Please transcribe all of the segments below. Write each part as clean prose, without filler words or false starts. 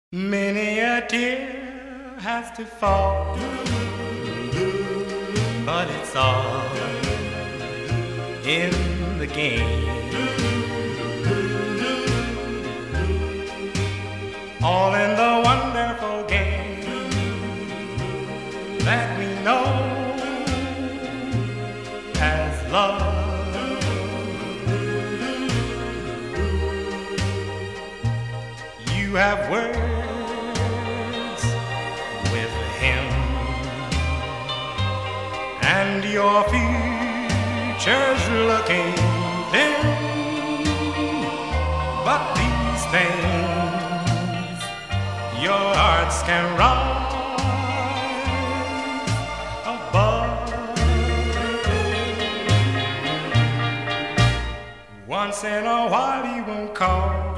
Many a tear has to fall, but it's all in the game. All in the wonderful game that we know as love. You have words with him, and your future's looking dim. But these things your hearts can rise above. Once in a while he won't call,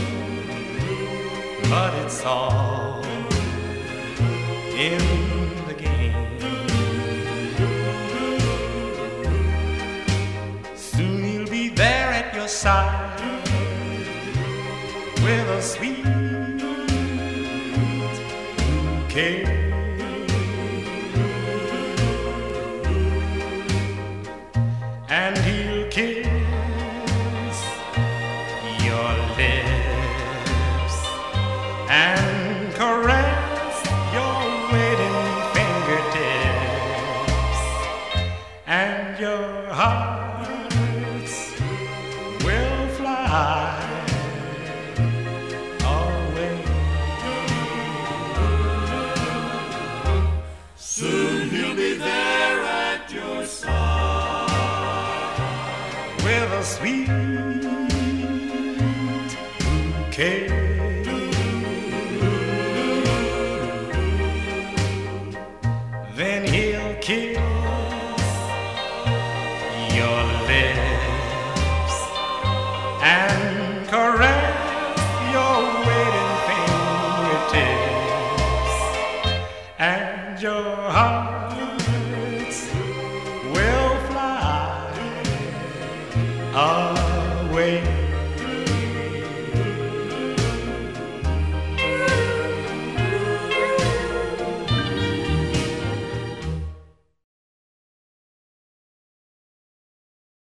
but it's all in the game. Soon he'll be there at your side with a sweet bouquet. And he'll kiss your lips and caress your waiting fingertips, and your hearts will fly away. Soon he'll be there at your side with a sweet bouquet. Then he'll kiss your lips and caress your waiting fingertips, and your heart